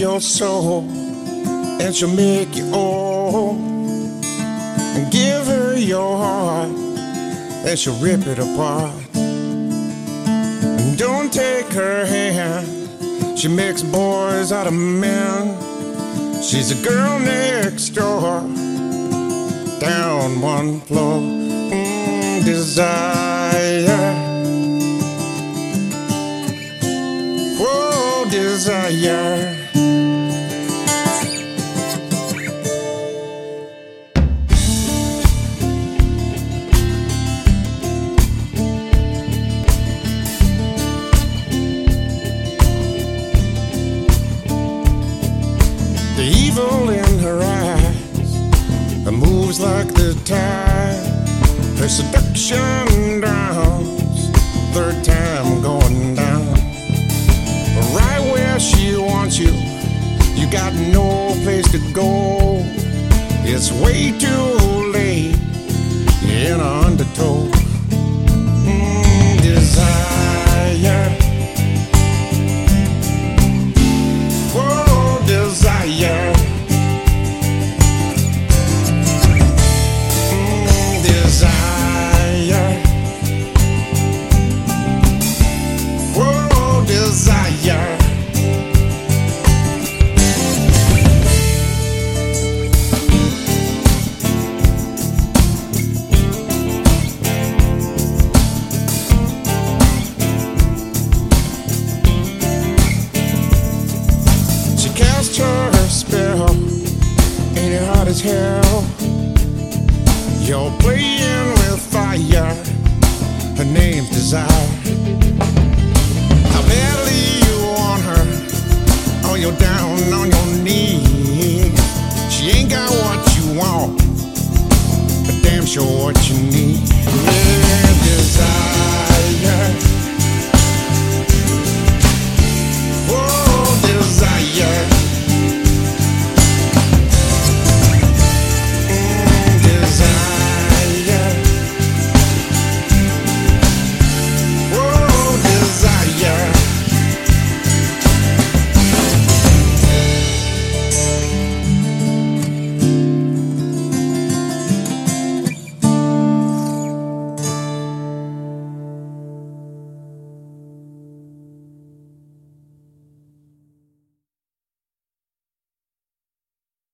your soul, and she'll make you old. And give her your heart, and she'll rip it apart. And don't take her hand, she makes boys out of men. She's a girl next door, down one floor. Desire, whoa, desire. The evil in her eyes moves like the tide. Her seduction drowns, third time going down. Right where she wants you, you got no place to go. It's way too late in an undertow. Desire, whoa, desire. Desire. She cast her spell, ain't it hot as hell? You're playing with fire, her name's Desire. How badly you want her, oh, you're down on your knees. She ain't got what you want, but damn sure what you need.